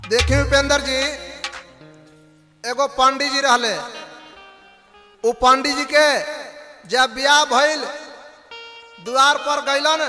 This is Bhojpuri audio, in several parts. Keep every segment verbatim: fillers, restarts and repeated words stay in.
देखिए उपेंद्र जी, एगो पंडित जी रहले। वो पंडित जी के जब ब्याह भइल, द्वार पर गइलन,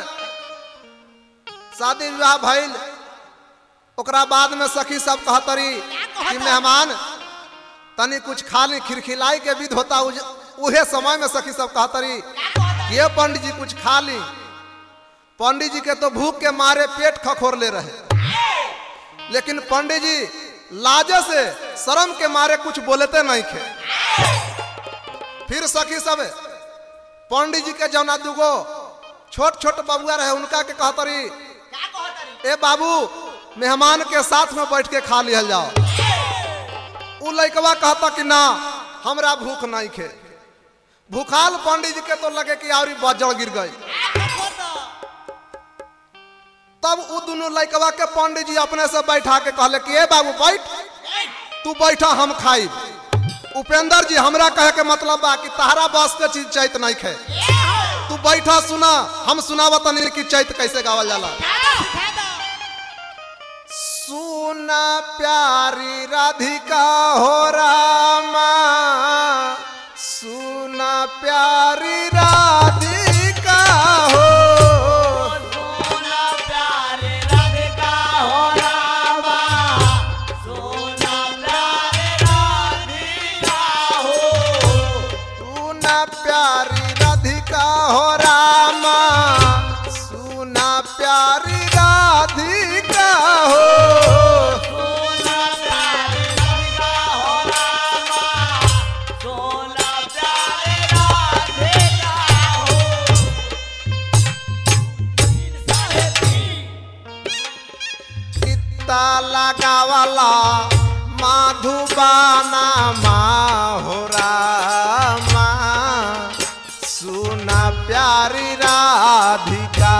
शादी विवाह भइल। ओकरा बाद में सखी सब कहतरी कि मेहमान तनी कुछ खा ली, खिरखिलाई के विध होता। उहे समय में सखी सब कहतरी कि ये पंडित जी कुछ खा ली। पंडित जी के तो भूख के मारे पेट खखोरले रहे, लेकिन पंडित जी लाजे से शर्म के मारे कुछ बोलते नहीं थे। फिर सखी सब पंडित जी के जौना दुगो छोट छोट बबुआ रहे, उनका के कहतरी ए बाबू मेहमान के साथ में बैठ के खा लिहल जाओ। उ लइकवा कहता कि ना हमरा भूख नहीं खे। भूखाल पंडित जी के तो लगे कि और बजड़ गिर गई। तब उ दोनों लइकवा के पंडित जी अपने से बैठा के कहले कि ए बाबू बैठ, तू बैठा हम खाई। उपेंद्र जी हमरा कहे के मतलब बा कि तहरा बस के चीज चैत नहीं खे। तू बैठा सुना, हम सुनावत नहीं कि चैत कैसे गावल जाला। सुना प्यारी राधिका हो रामा, सुना प्यारी राधिका हो, सोना प्यारे राधिका हो रामा, सोना प्यारे राधिका हो, सुना प्यारी राधिका हो रामा, सुना प्यारी राधिका हो। सोना प्यारे राधिका हो रामा, सोना प्यारे राधिका हो। गीता लगावला माधुबाना हो रामा, सुना प्यारी राधिका।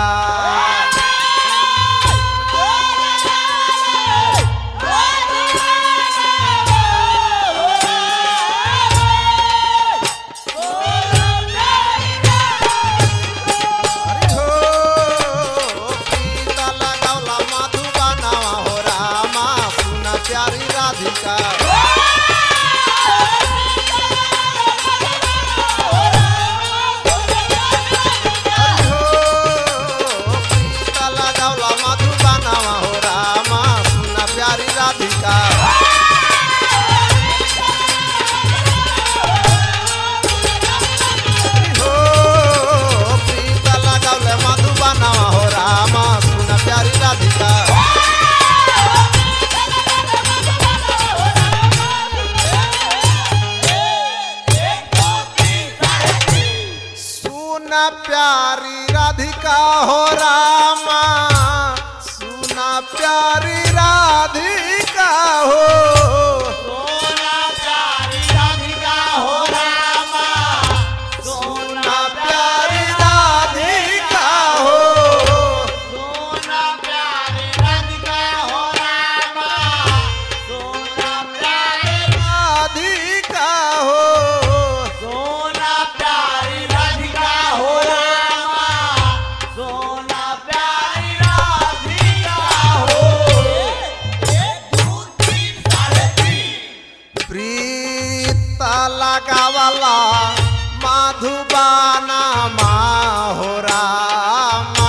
प्यारी राधिका हो रामा, सुना प्यारी राधिका हो, सोना प्यारी राधिका हो रामा, सुना प्यारी राधिका हो, सोना प्यारी राधिका हो रामा, सोना प्यारी राधिका हो, सोना प्यारी राधिका हो रामा, सोना प्यारी राधिका हो। एक दो तीन साढ़े तीन। प्रीत लगावला माधुबाना हो रामा,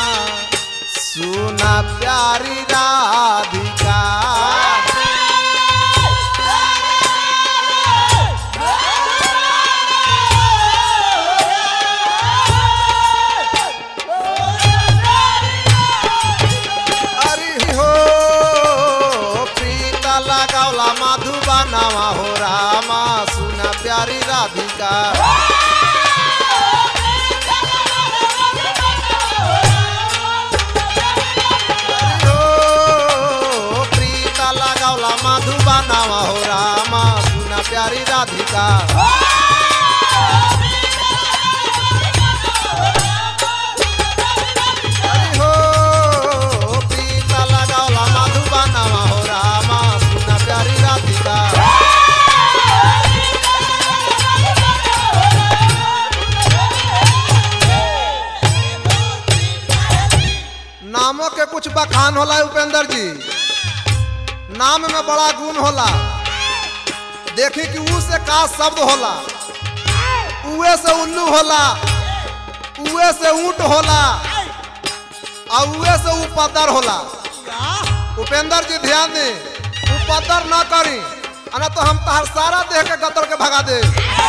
सुना प्यारी राधिका। अरे हो प्रीत लगावला माधुबाना हो रामा, सुना प्यारी राधिका। माधुबाना हो रामा, सुना प्यारी राधिका। अरे हो प्रीत लगावला माधुबाना हो रामा, सुना प्यारी राधिका। नामों के कुछ बखान होला उपेंद्र जी। नाम में बड़ा गुण होला। देखी कि ऊ से का शब्द होला, उए से उल्लू होला, उए से ऊंट होला और उए से उपदर होला। उपेंद्र जी ध्यान दे, उपदर ना करी अना तो हम तहर सारा देह के गतर के भगा दे।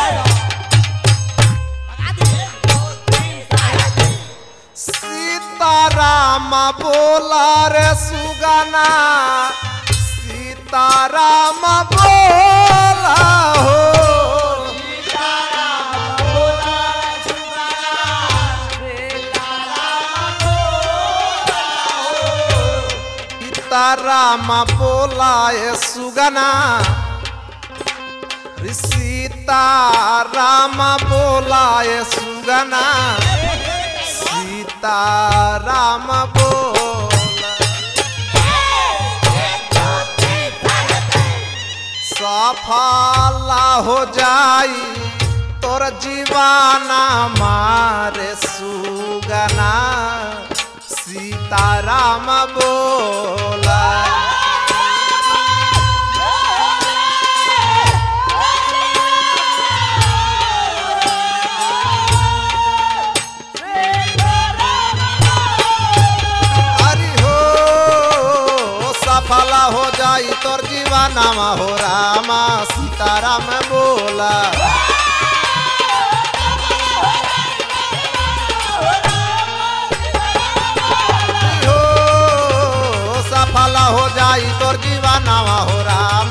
सीताराम बोला रे सुगना, सीताराम बोला हो, सीताराम बोला ए सुगना, सीताराम बोला ए सुगना, सीताराम बोला। सफला हो जाई तोर जीवाना मारे सुगना, सीताराम बोला। सफला हो जाई तोर जीवाना हो रामा, सीताराम बोला। हो सफला हो जाई तोर जीवाना हो रामा।